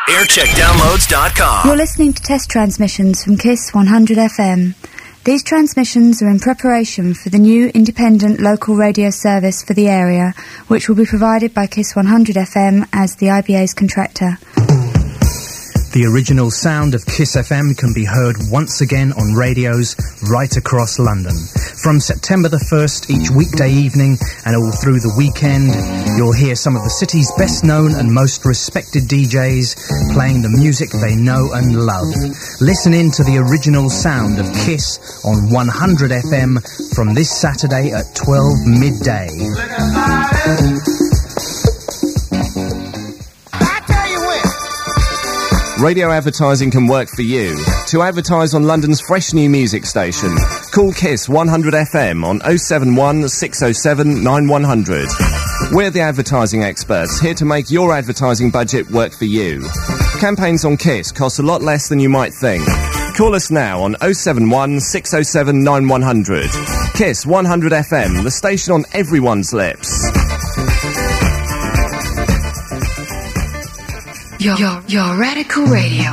aircheckdownloads.com. You're listening to test transmissions from KISS 100 FM. These transmissions are in preparation for the new independent local radio service for the area, which will be provided by KISS 100 FM as the IBA's contractor. The original sound of KISS FM can be heard once again on radios right across London. From September the 1st, each weekday evening and all through the weekend, you'll hear some of the city's best known and most respected DJs playing the music they know and love. Listen in to the original sound of KISS on 100 FM from this Saturday at 12 midday. Radio advertising can work for you. To advertise on London's fresh new music station, call KISS 100 FM on 071 607 9100. We're the advertising experts, here to make your advertising budget work for you. Campaigns on KISS cost a lot less than you might think. Call us now on 071 607 9100. KISS 100 FM, the station on everyone's lips. Your Radical Radio.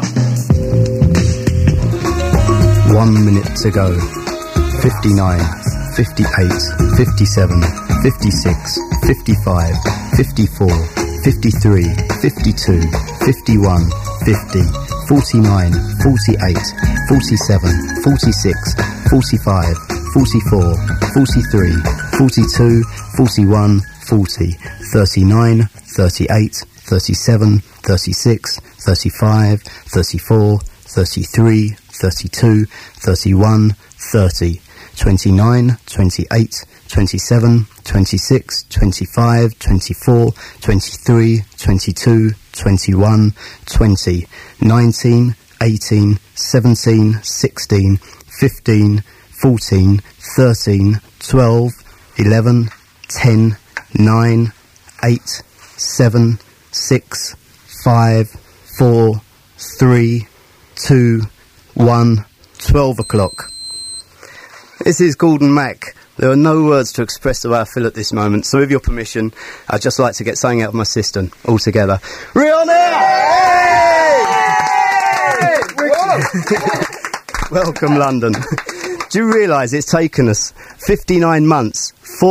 1 minute to go. 59, 58, 57, 56, 55, 54, 53, 52, 51, 50, 49, 48, 47, 46, 45, 44, 43, 42, 41, 40, 39, 38, 37, 36, 35, 34, 33, 32, 31, 30, 29, 28, 27, 26, 25, 24, 23, 22, 21, 20, 19, 18, 17, 16, 15, 14, 13, 12, 11, 10, 9, 8, 7, 6, 5, 4, 3, 2, 1, 12 o'clock. This is Gordon Mack. There are no words to express the way I feel at this moment, so with your permission, I'd just like to get something out of my system altogether. Rihanna! Welcome, London. Do you realise it's taken us 59 months,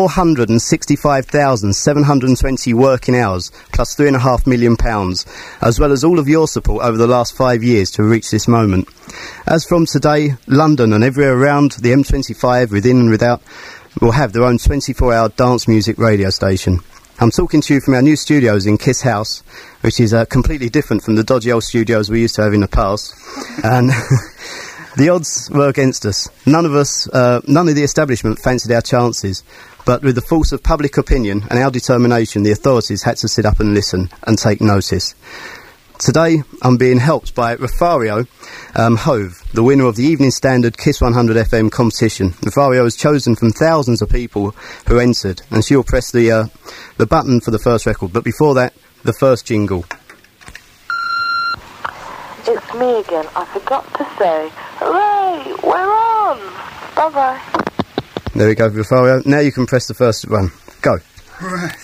465,720 working hours, plus £3.5 million, as well as all of your support over the last 5 years to reach this moment. As from today, London and everywhere around the M25, within and without, will have their own 24-hour dance music radio station. I'm talking to you from our new studios in Kiss House, which is completely different from the dodgy old studios we used to have in the past. And the odds were against us. None of the establishment fancied our chances, but with the force of public opinion and our determination, the authorities had to sit up and listen and take notice. Today, I'm being helped by Refario Hove, the winner of the Evening Standard KISS 100 FM competition. Refario was chosen from thousands of people who entered, and she'll press the button for the first record. But before that, the first jingle. It's me again. I forgot to say, hooray, we're on! Bye-bye. There we go, Refario. Now you can press the first one. Go. Right.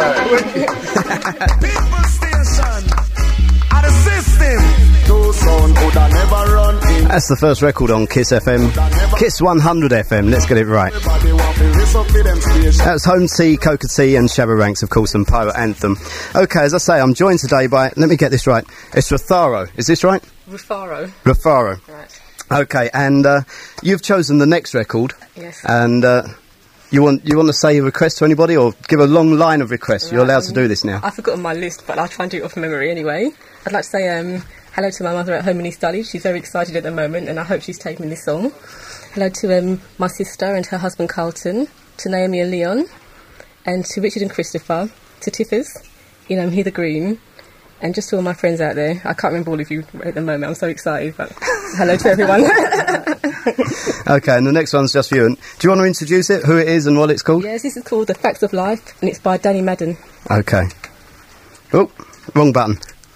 People station. At the system. Two sound could I never run in. That's the first record on KISS FM. KISS 100 FM. Let's get it right. That was Home Tea, Coca Tea and Shabba Ranks, of course, and Pirate Anthem. OK, as I say, I'm joined today by... Let me get this right. It's Refario. Is this right? Refario. Right. OK, and you've chosen the next record. Yes. And you want to say a request to anybody or give a long line of requests? Right. You're allowed to do this now. I've forgotten my list, but I'll try and do it off memory anyway. I'd like to say hello to my mother at home in East Dulwich. She's very excited at the moment, and I hope she's taking this song. Hello to my sister and her husband Carlton, to Naomi and Leon, and to Richard and Christopher, to Tiffers, Heather Green, and just to all my friends out there. I can't remember all of you at the moment, I'm so excited, but hello to everyone. OK, and the next one's just for you. Do you want to introduce it, who it is and what it's called? Yes, this is called The Facts of Life, and it's by Danny Madden. OK. Oh, wrong button.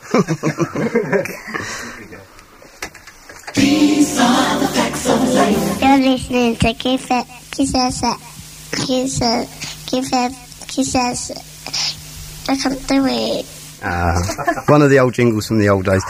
These are the facts of life. You're listening to Kiss I can't do it. One of the old jingles from the old days.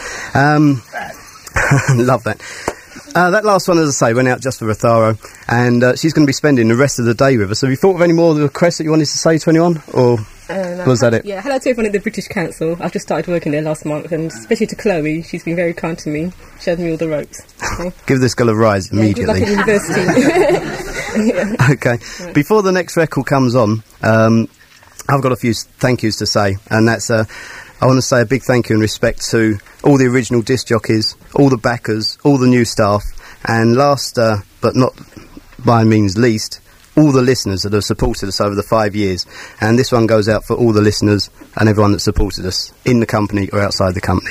Love that. That last one, as I say, went out just for Rotharo, and she's going to be spending the rest of the day with us. Have you thought of any more requests that you wanted to say to anyone, or was that it? Yeah, hello to everyone at the British Council. I've just started working there last month, and especially to Chloe, she's been very kind to me, showed me all the ropes. Okay. Give this girl a rise immediately. Good luck at university. Yeah. Okay, right. Before the next record comes on, I've got a few thank yous to say, and that's I want to say a big thank you and respect to all the original disc jockeys, all the backers, all the new staff, and last but not by means least, all the listeners that have supported us over the 5 years. And this one goes out for all the listeners and everyone that supported us in the company or outside the company.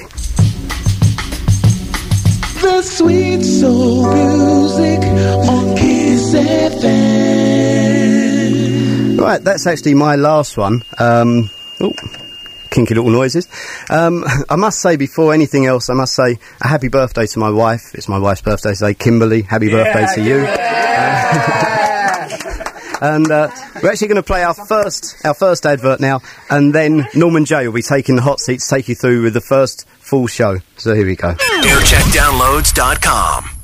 The sweet soul music on Kiss FM. Right, that's actually my last one. Kinky little noises. I must say, before anything else, I must say a happy birthday to my wife. It's my wife's birthday today. Kimberly, happy birthday to you. And we're actually going to play our first advert now, and then Norman J will be taking the hot seat to take you through with the first full show. So here we go. Aircheckdownloads.com